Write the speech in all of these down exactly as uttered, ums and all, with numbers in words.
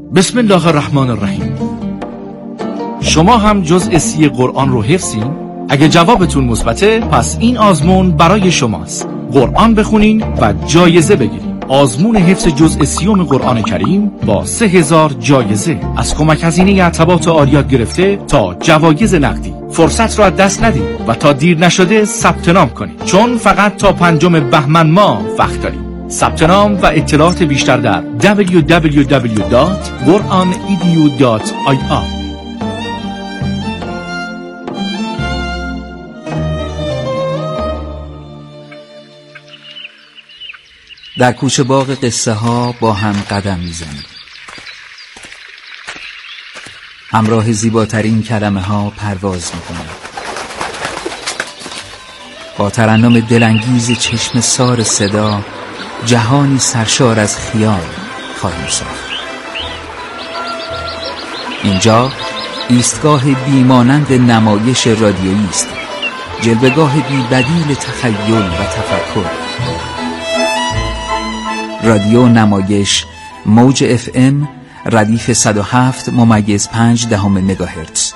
بسم الله الرحمن الرحیم. شما هم جزء سی قرآن رو حفظین؟ اگه جوابتون مثبته پس این آزمون برای شماست. قرآن بخونین و جایزه بگیرین. آزمون حفظ جزء سیوم قرآن کریم با سه هزار جایزه از کمک هزینه ارتباط آریات گرفته تا جوایز نقدی. فرصت رو از دست ندید و تا دیر نشده ثبت نام کنید، چون فقط تا پنجم بهمن ماه وقت داریم. ثبت نام و اطلاعات بیشتر در دبلیو دبلیو دبلیو دات قرآن ای دی یو دات آی آر. در کوچه باغ قصه ها با هم قدم میزنیم، همراه زیباترین کلمه ها پرواز میکنیم، با ترنم دلانگیز چشم سار صدا جهانی سرشار از خیال خواهیم ساخت. اینجا ایستگاه بیمانند نمایش رادیویی است، جلوه‌گاه بی بدیل تخیل و تفکر. رادیو نمایش موج اف ام ردیف صد و هفت ممیز پنج دهم مگاهرتز.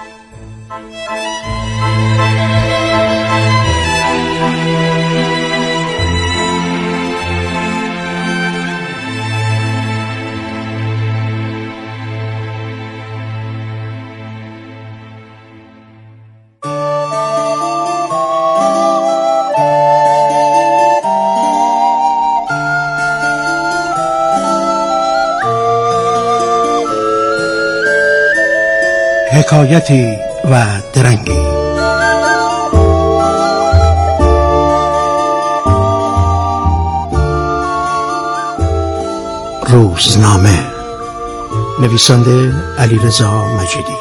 حکایتی و درنگی. روزنامه، نویسنده علیرضا مجیدی.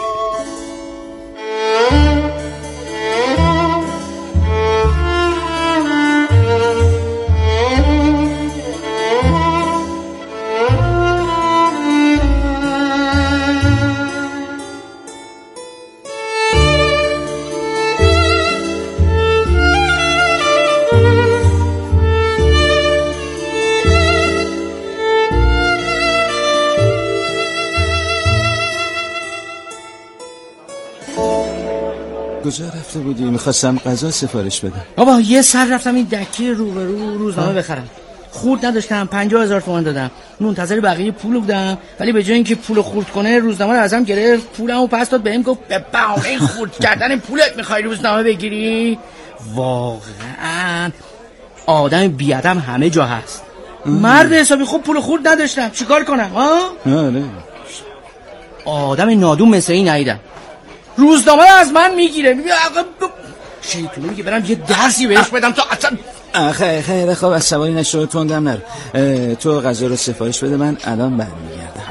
کجا رفته بودی؟ میخواستم غذا سفارش بدم. بابا یه سر رفتم این دکی رو به رو روزنامه بخرم، خورد نداشتم، پنجاه هزار تومان دادم، منتظر بقیه پول بودم، ولی به جای اینکه پول خورد کنه روزنامه رو ازم گرفت، پولمو پس داد بهم، گفت به بهانه خورد کردن پولت میخوای روزنامه بگیری؟ واقعا آدم بیادم همه جا هست. مرد حسابی خوب پول خورد نداشتم، چیکار کنم ها؟ آره آدم نادون مثل این نیدم. روزنامه رو از من میگیره، میگه شیطونه، میگه برم یه درسی بهش بدم تا اصلا. خیلی خیلی خوب، از سواری نشو، تندم نرو. تو غذا رو سفارش بده، من الان برمیگردم.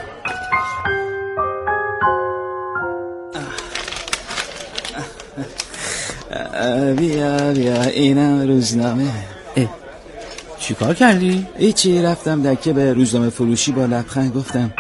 بیا بیا اینم روزنامه. چی کار کردی؟ ایچی، رفتم دکه به روزنامه فروشی، با لبخند گفتم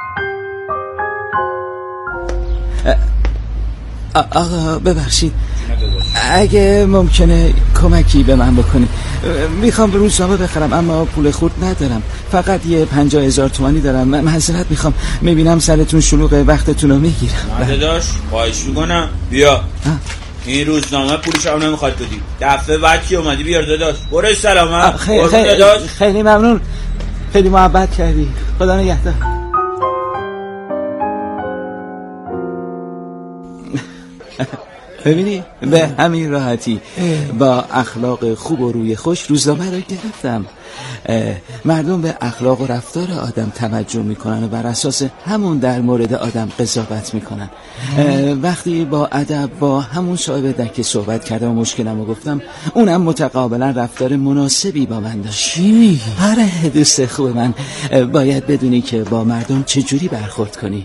آقا ببخشید، اگه ممکنه کمکی به من بکنی، میخوام روزنامه بخرم اما پول خورد ندارم، فقط یه پنجاه هزار تومانی دارم. معذرت میخوام، میبینم سرتون شلوغه، وقتتون رو میگیرم. داداش خواهش میکنم بیا، این روزنامه پولش هم نمیخواد بدی، دفعه بعد که اومدی بیار داداش. برو سلامت. خیلی خیلی, خیلی ممنون، خیلی محبت کردی، خدا نگهدار. ببینی به همین راحتی با اخلاق خوب و روی خوش روزنامه رو گرفتم. مردم به اخلاق و رفتار آدم توجه میکنن و بر اساس همون در مورد آدم قضاوت میکنن. وقتی با ادب با همون صاحب دکه صحبت کردم و مشکلمو گفتم، اونم متقابلا رفتار مناسبی با من داشت. چی میگی؟ آره دوست خوب من، باید بدونی که با مردم چجوری برخورد کنی.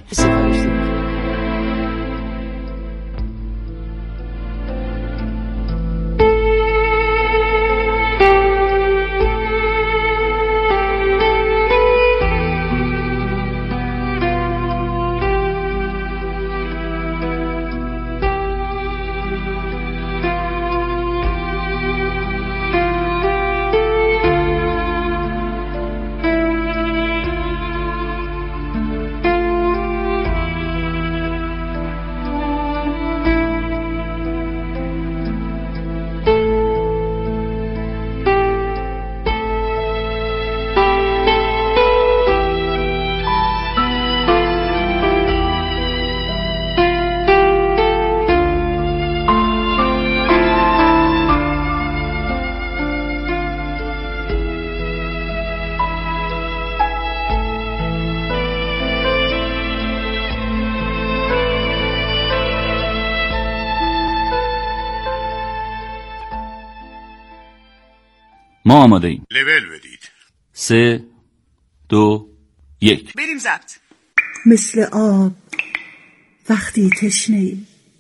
ما آماده ایم. لول بدید. سه دو یک بریم ضبط. مثل آب وقتی تشنه‌ای،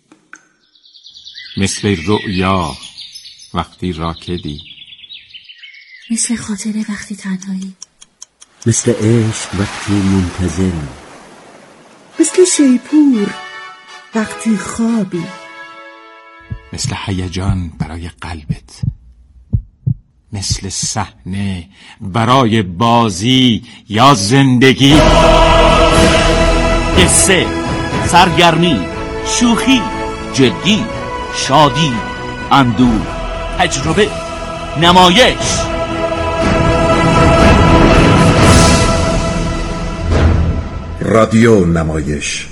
مثل رؤیا وقتی راکدی، مثل خاطره وقتی تنهایی، مثل عشق وقتی منتظری، مثل شیپور وقتی خوابی، مثل هیجان برای قلبت، مثل صحنه برای بازی یا زندگی. قصه، سرگرمی، شوخی، جدی، شادی، اندوه، تجربه، نمایش. رادیو نمایش.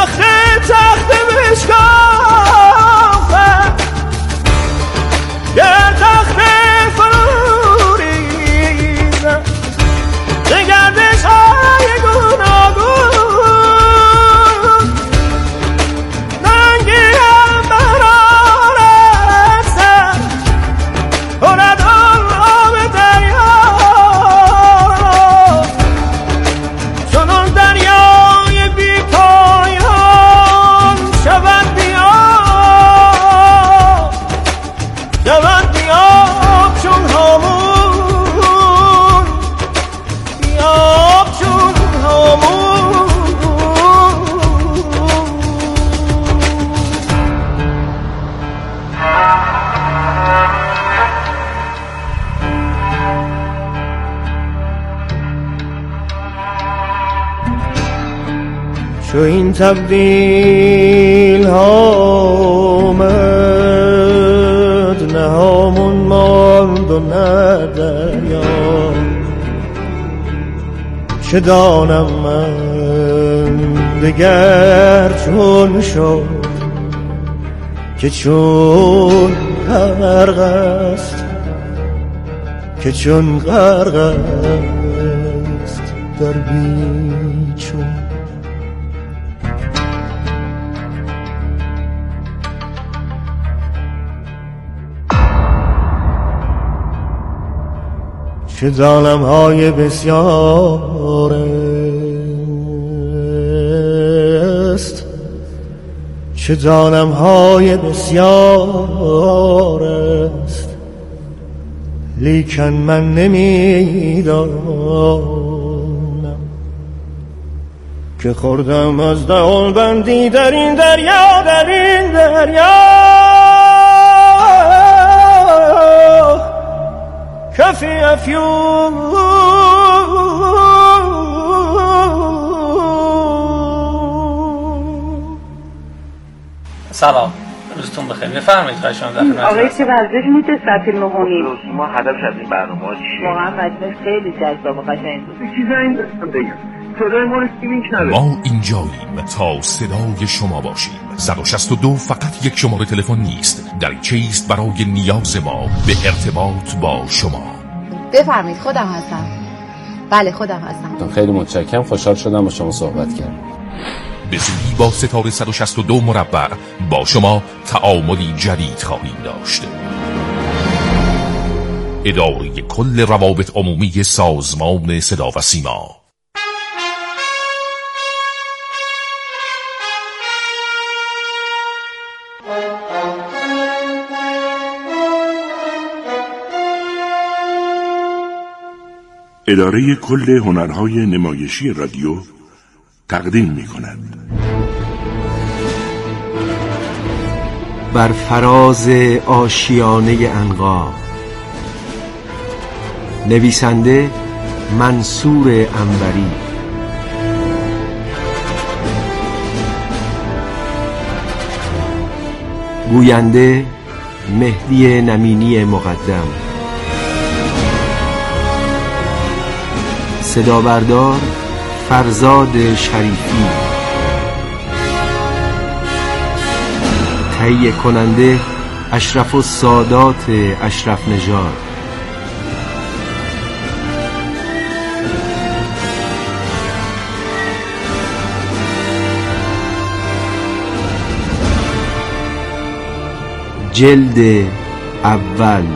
تخت تخت بشکافم گر تخت فرو ریزم به گردش های گوناگون ننگیم برارت سر کند آن آب دریا چنان دریای بی پایان شود بیاب شود بیاب چون هامون بیاب چون هامون چو این تبدیل آمد نه همون ماند و نه دریا چه دانم من دگر چون شد که چون غرق است که چون غرق است در بیچون چه ظالم های بسیار است چه ظالم های بسیار است لیکن من نمیدانم که خوردم از دهان بندی در این دریا در این دریا کفی افیون سلام روزتون بخیر بفرمایید خواهش می‌کنم در خدمت آقای چه ورزش میشه ساعت نه و نیم ما هدفش از این برنامه چیه واقعا مجلس خیلی جذاب و قشنگ بود چیزا این دستم بگم صدای ما رو سیمینگ نداره ما اینجاییم تا صدای شما باشیم. صد و شصت و دو فقط یک شماره تلفن نیست، دریچه است برای نیاز ما به ارتباط با شما. بفرمایید خودم هستم. بله خودم هستم. خیلی متشکرم، خوشحال شدم با شما صحبت کردم. به زودی با ستاره صد و شصت و دو مربع با شما تعاملی جدید خواهیم داشت. اداره کل روابط عمومی سازمان صدا و سیما. اداره کل هنرهای نمایشی رادیو تقدیم می کند بر فراز آشیانه عنقا. نویسنده منصور انوری، گوینده مهدی نمینی مقدم، صدا بردار فرزاد شریفی، تهیه کننده اشرف السادات اشرف نژاد. جلد اول.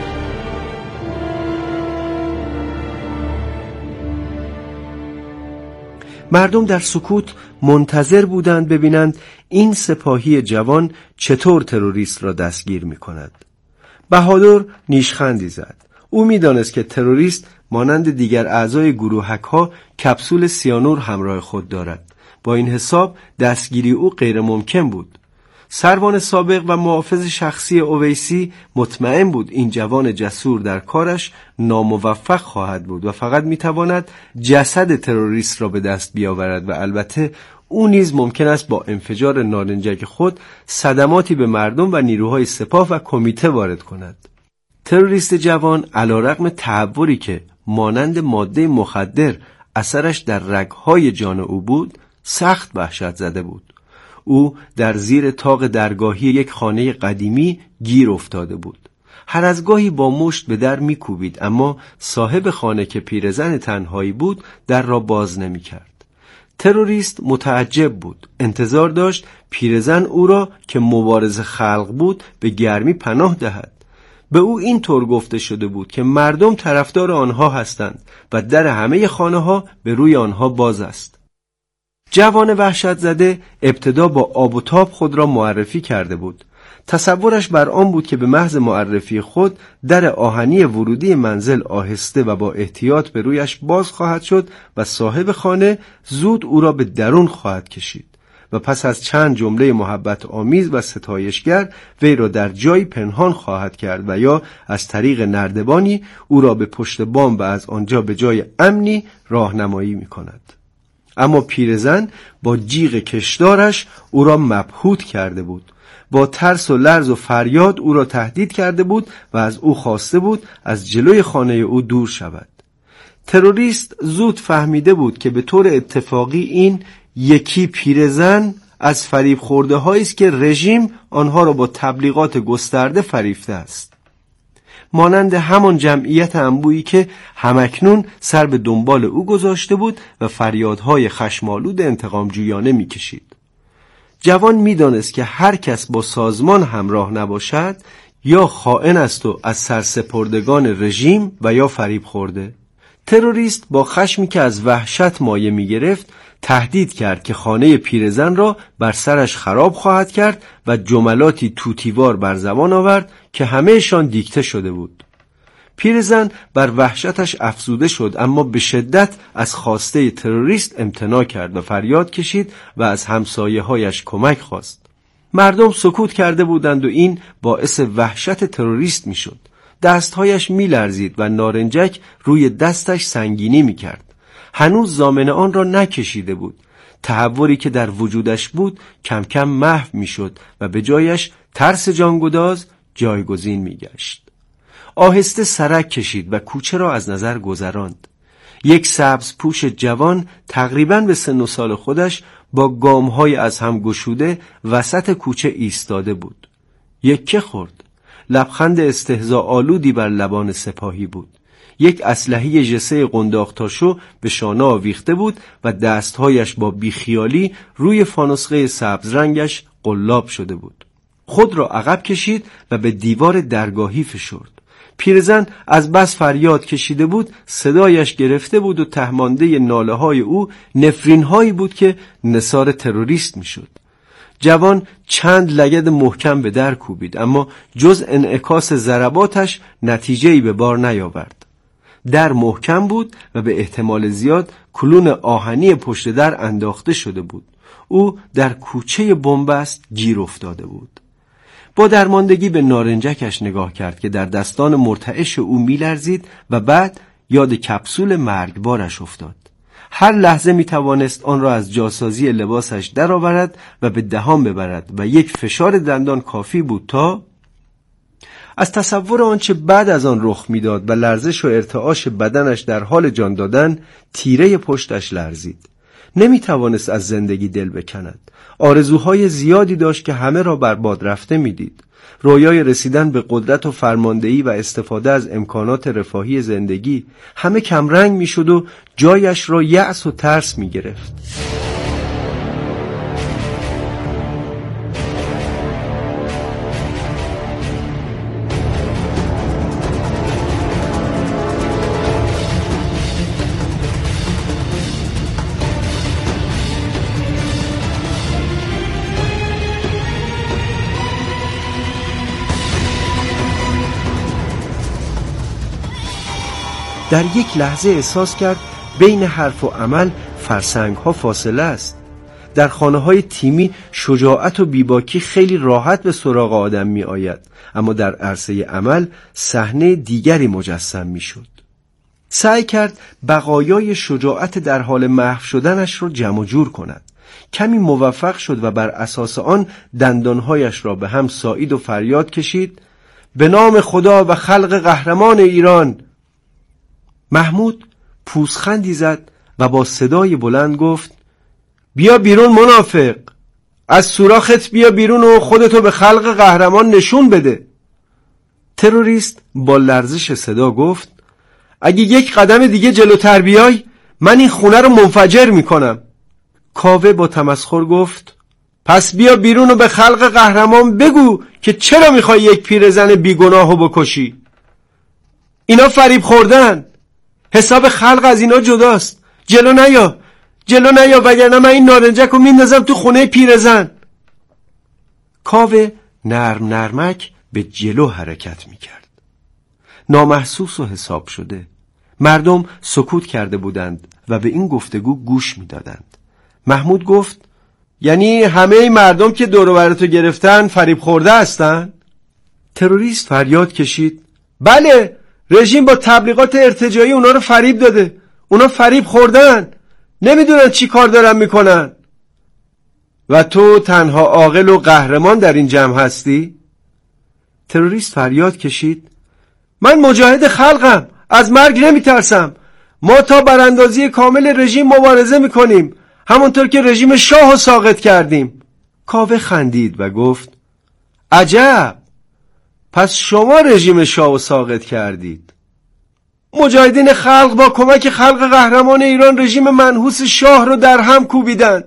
مردم در سکوت منتظر بودند ببینند این سپاهی جوان چطور تروریست را دستگیر می کند. بهادر نیشخندی زد. او می دانست که تروریست مانند دیگر اعضای گروهک ها کپسول سیانور همراه خود دارد. با این حساب دستگیری او غیر ممکن بود. سروان سابق و محافظ شخصی اویسی مطمئن بود این جوان جسور در کارش ناموفق خواهد بود و فقط میتواند جسد تروریست را به دست بیاورد و البته او نیز ممکن است با انفجار نارنجک خود صدماتی به مردم و نیروهای سپاه و کمیته وارد کند. تروریست جوان علیرغم تهوری که مانند ماده مخدر اثرش در رگهای جان او بود، سخت وحشت زده بود. او در زیر طاق درگاهی یک خانه قدیمی گیر افتاده بود. هر از گاهی با مشت به در می‌کوبید، اما صاحب خانه که پیرزن تنهایی بود در را باز نمی‌کرد. تروریست متعجب بود، انتظار داشت پیرزن او را که مبارز خلق بود به گرمی پناه دهد. به او این طور گفته شده بود که مردم طرفدار آنها هستند و در همه خانه‌ها به روی آنها باز است. جوان وحشت زده ابتدا با آب و تاب خود را معرفی کرده بود. تصورش بر آن بود که به محض معرفی خود در آهنی ورودی منزل آهسته و با احتیاط به رویش باز خواهد شد و صاحب خانه زود او را به درون خواهد کشید و پس از چند جمله محبت آمیز و ستایشگر وی را در جایی پنهان خواهد کرد و یا از طریق نردبانی او را به پشت بام و از آنجا به جای امنی راهنمایی می کند. اما پیرزن با جیغ کشدارش او را مبهوت کرده بود. با ترس و لرز و فریاد او را تهدید کرده بود و از او خواسته بود از جلوی خانه او دور شود. تروریست زود فهمیده بود که به طور اتفاقی این یکی پیرزن از فریب خورده هایی است که رژیم آنها را با تبلیغات گسترده فریفته است، مانند همان جمعیت انبویی که همکنون سر به دنبال او گذاشته بود و فریادهای خشمالود انتقام جویانه می کشید. جوان می دانست که هر کس با سازمان همراه نباشد یا خائن است و از سرسپردگان رژیم و یا فریب خورده. تروریست با خشمی که از وحشت مایه می گرفت تهدید کرد که خانه پیرزن را بر سرش خراب خواهد کرد و جملاتی توتیوار بر زبان آورد که همهشان دیکته شده بود. پیرزن بر وحشتش افزوده شد، اما به شدت از خواسته تروریست امتناع کرد و فریاد کشید و از همسایه هایش کمک خواست. مردم سکوت کرده بودند و این باعث وحشت تروریست می شد. دستهایش می لرزید و نارنجک روی دستش سنگینی می کرد. هنوز ضامن آن را نکشیده بود. تحوری که در وجودش بود کم کم محو می شد و به جایش ترس جانگداز جایگزین می گشت. آهسته سرک کشید و کوچه را از نظر گذراند. یک سبز پوش جوان تقریباً به سن و سال خودش با گامهای از هم گشوده وسط کوچه ایستاده بود. یکه خورد. لبخند استهزا آلودی بر لبان سپاهی بود. یک اسلحه ژسه قنداقتاشو به شانه آویخته بود و دستهایش با بیخیالی روی فانوسقه سبز رنگش قلاب شده بود. خود را عقب کشید و به دیوار درگاهی فشرد. پیرزن از بس فریاد کشیده بود صدایش گرفته بود و تهمانده ناله های او نفرین هایی بود که نثار تروریست می شد. جوان چند لگد محکم به در کوبید، اما جز انعکاس ضرباتش نتیجه‌ای به بار نیاورد. در محکم بود و به احتمال زیاد کلون آهنی پشت در انداخته شده بود. او در کوچه بنبست گیر افتاده بود. با درماندگی به نارنجکش نگاه کرد که در دستان مرتعش او می‌لرزید و بعد یاد کپسول مرگبارش افتاد. هر لحظه می‌توانست آن را از جاسازی لباسش درآورد و به دهان ببرد و یک فشار دندان کافی بود تا از تصور آنچه بعد از آن رخ می‌داد و لرزش و ارتعاش بدنش در حال جان دادن تیره پشتش لرزید. نمی‌توانست از زندگی دل بکند. آرزوهای زیادی داشت که همه را برباد رفته می‌دید. رویای رسیدن به قدرت و فرماندهی و استفاده از امکانات رفاهی زندگی همه کمرنگ می‌شد و جایش را یأس و ترس می‌گرفت. در یک لحظه احساس کرد بین حرف و عمل فرسنگ ها فاصله است. در خانه های تیمی شجاعت و بیباکی خیلی راحت به سراغ آدم می آید، اما در عرصه عمل صحنه دیگری مجسم می شد. سعی کرد بقایای شجاعت در حال محو شدنش را جمع جور کند. کمی موفق شد و بر اساس آن دندانهایش را به هم سایید و فریاد کشید: به نام خدا و خلق قهرمان ایران. محمود پوزخندی زد و با صدای بلند گفت: بیا بیرون منافق. از سوراخت بیا بیرون و خودتو به خلق قهرمان نشون بده. تروریست با لرزش صدا گفت اگه یک قدم دیگه جلوتر بیای من این خونه رو منفجر میکنم. کاوه با تمسخر گفت پس بیا بیرون و به خلق قهرمان بگو که چرا میخوای یک پیرزن بیگناهو بکشی. اینا فریب خوردن، حساب خلق از اینا جداست. جلو نیا، جلو نیا وگرنه من این نارنجک رو میندازم تو خونه پیرزن. کاوه نرم نرمک به جلو حرکت میکرد. نامحسوس و حساب شده. مردم سکوت کرده بودند و به این گفتگو گوش میدادند. محمود گفت یعنی همه مردم که دور و برتو گرفتن فریب خورده هستن؟ تروریست فریاد کشید بله، رژیم با تبلیغات ارتجاعی اونا رو فریب داده. اونا فریب خوردن، نمیدونن چی کار دارن میکنن. و تو تنها عاقل و قهرمان در این جمع هستی؟ تروریست فریاد کشید من مجاهد خلقم، از مرگ نمیترسم. ما تا براندازی کامل رژیم مبارزه میکنیم، همونطور که رژیم شاه رو ساقط کردیم. کاوه خندید و گفت عجب، پس شما رژیم شاه رو ساقط کردید. مجاهدین خلق با کمک خلق قهرمان ایران رژیم منحوس شاه رو در هم کوبیدند.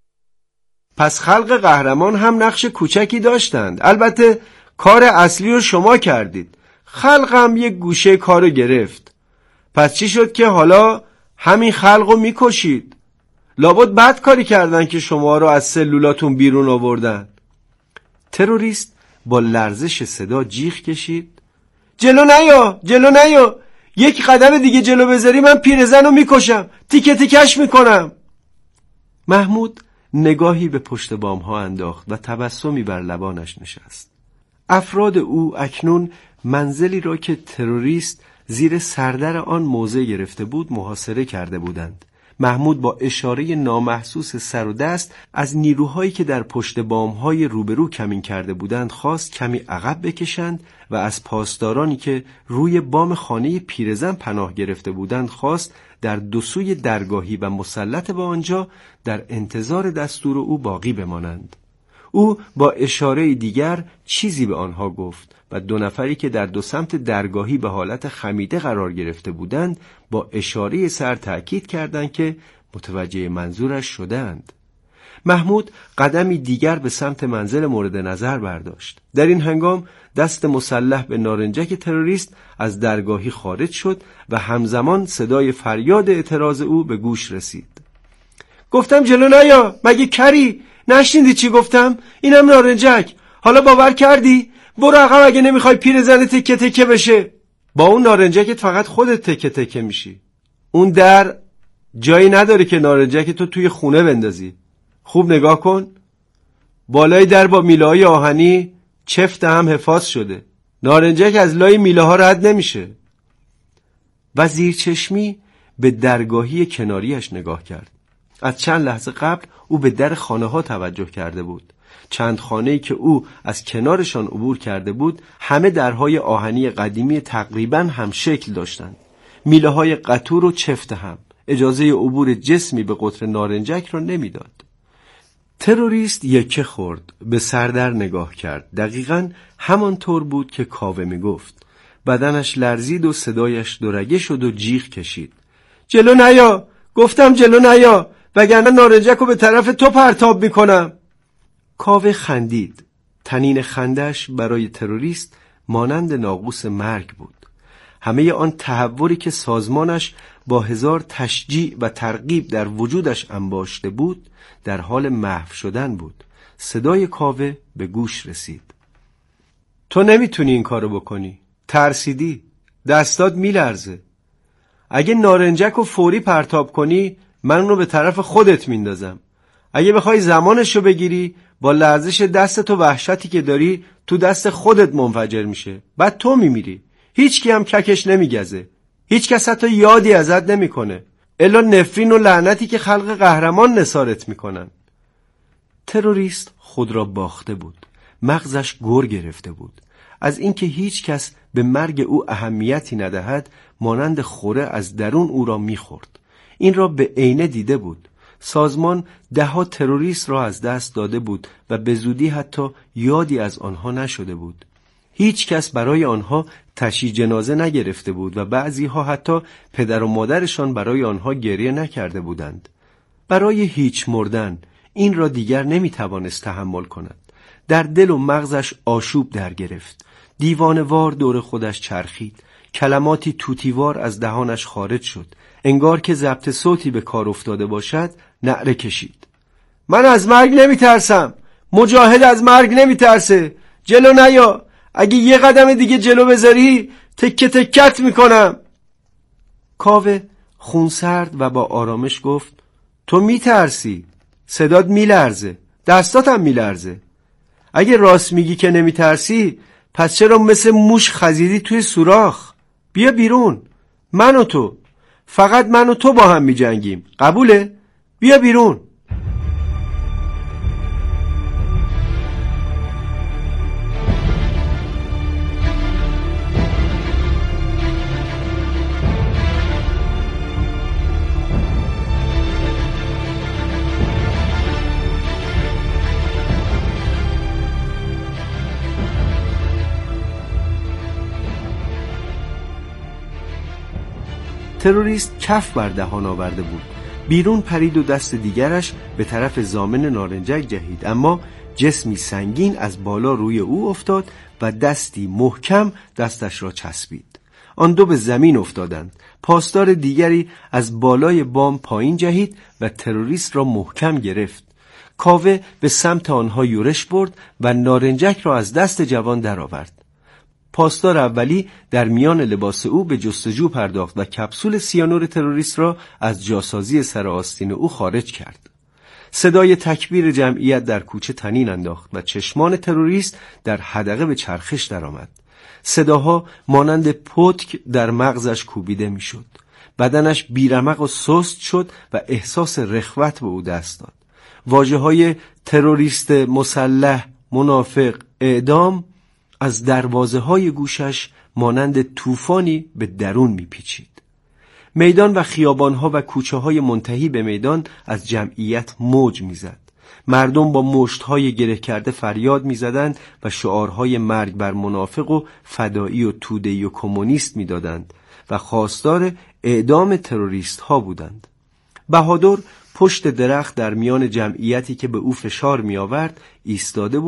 پس خلق قهرمان هم نقش کوچکی داشتند. البته کار اصلی رو شما کردید. خلق هم یک گوشه کارو گرفت. پس چی شد که حالا همین خلق رو میکشید؟ لابد بد کاری کردن که شما رو از سلولاتون بیرون آوردن. تروریست با لرزش صدا جیغ کشید جلو نیا، جلو نیا، یک قدم دیگه جلو بذاری من پیرزن رو میکشم، تیکه تیکش میکنم. محمود نگاهی به پشت بام ها انداخت و تبسمی بر لبانش نشست. افراد او اکنون منزلی را که تروریست زیر سردر آن موضع گرفته بود محاصره کرده بودند. محمود با اشاره نامحسوس سر و دست از نیروهایی که در پشت بام‌های روبرو کمین کرده بودند خواست کمی عقب بکشند و از پاسدارانی که روی بام خانه پیرزن پناه گرفته بودند خواست در دو سوی درگاهی و مسلط به آنجا در انتظار دستور او باقی بمانند. او با اشاره دیگر چیزی به آنها گفت و دو نفری که در دو سمت درگاهی به حالت خمیده قرار گرفته بودند با اشاره سر تأکید کردند که متوجه منظورش شدند. محمود قدمی دیگر به سمت منزل مورد نظر برداشت. در این هنگام دست مسلح به نارنجک تروریست از درگاهی خارج شد و همزمان صدای فریاد اعتراض او به گوش رسید. گفتم جلو نیا، مگه کری؟ نشنیدی چی گفتم؟ اینم نارنجک. حالا باور کردی؟ برو عقب اگه نمیخوای پیرزن تکه تکه بشه. با اون نارنجکت فقط خودت تکه تکه میشی. اون در جایی نداره که نارنجک تو توی خونه بندازی. خوب نگاه کن. بالای در با میله های آهنی چفت هم حفاظ شده. نارنجک از لای میله ها رد نمیشه. و زیر چشمی به درگاهی کناریش نگاه کرد. از چند لحظه قبل او به در خانه ها توجه کرده بود. چند خانه‌ای که او از کنارشان عبور کرده بود همه درهای آهنی قدیمی تقریباً هم شکل داشتند. میله های قطور و چفت هم اجازه عبور جسمی به قطر نارنجک را نمیداد. تروریست یکه خورد، به سردر نگاه کرد. دقیقاً همانطور بود که کاوه میگفت. بدنش لرزید و صدایش دورگه شد و جیغ کشید. جلو نیا، گفتم جلو نیا، وگرنه نارنجک رو به طرف تو پرتاب میکنم. کاوه خندید. تنین خندش برای تروریست مانند ناقوس مرگ بود. همه آن تحوری که سازمانش با هزار تشجیع و ترغیب در وجودش انباشته بود در حال محو شدن بود. صدای کاوه به گوش رسید. تو نمیتونی این کارو بکنی. ترسیدی. دستات میلرزه. اگه نارنجک رو فوری پرتاب کنی من اونو به طرف خودت میندازم. اگه بخوای زمانشو بگیری با لرزش دستت و وحشتی که داری تو دست خودت منفجر میشه. بعد تو میمیری. هیچ کی هم ککش نمیگزه. هیچ کس حتی یادی ازت نمیکنه. الا نفرین و لعنتی که خلق قهرمان نثارت میکنن. تروریست خود را باخته بود. مغزش گر گرفته بود. از اینکه هیچ کس به مرگ او اهمیتی ندهد مانند خوره از درون او را میخورد. این را به عینه دیده بود. سازمان ده‌ها تروریست را از دست داده بود و به زودی حتی یادی از آنها نشده بود. هیچ کس برای آنها تشییع جنازه نگرفته بود و بعضی ها حتی پدر و مادرشان برای آنها گریه نکرده بودند. برای هیچ مردن این را دیگر نمی توانست تحمل کند. در دل و مغزش آشوب در گرفت. دیوانه‌وار دور خودش چرخید. کلماتی توتیوار از دهانش خارج شد. انگار که ضبط صوتی به کار افتاده باشد، نعره کشید. من از مرگ نمی ترسم. مجاهد از مرگ نمی ترسه. جلو نیا. اگه یه قدم دیگه جلو بذاری تکه تکت میکنم. کاوه خونسرد و با آرامش گفت تو میترسی، صدات میلرزه، دستاتم میلرزه. اگه راست میگی که نمیترسی پس چرا مثل موش خزیدی توی سوراخ؟ بیا بیرون. من و تو، فقط من و تو با هم میجنگیم. قبوله؟ بیا بیرون. تروریست کف بر دهان آورده بود. بیرون پرید و دست دیگرش به طرف ضامن نارنجک جهید، اما جسمی سنگین از بالا روی او افتاد و دستی محکم دستش را چسبید. آن دو به زمین افتادند. پاسدار دیگری از بالای بام پایین جهید و تروریست را محکم گرفت. کاوه به سمت آنها یورش برد و نارنجک را از دست جوان درآورد. پاسدار اولی در میان لباس او به جستجو پرداخت و کپسول سیانور تروریست را از جاسازی سر آستین او خارج کرد. صدای تکبیر جمعیت در کوچه طنین انداخت و چشمان تروریست در حدقه به چرخش درآمد. صداها مانند پتک در مغزش کوبیده میشد. بدنش بیرمق و سست شد و احساس رخوت به او دست داد. واژه‌های تروریست، مسلح، منافق، اعدام از دروازه های گوشش مانند طوفانی به درون میپیچید. میدان و خیابان ها و کوچه های منتهی به میدان از جمعیت موج میزد. مردم با مشت های گره کرده فریاد میزدند و شعارهای مرگ بر منافق و فدایی و توده‌ای و کمونیست میدادند و خواستار اعدام تروریست ها بودند. بهادر پشت درخت در میان جمعیتی که به او فشار می آورد ایستاده بود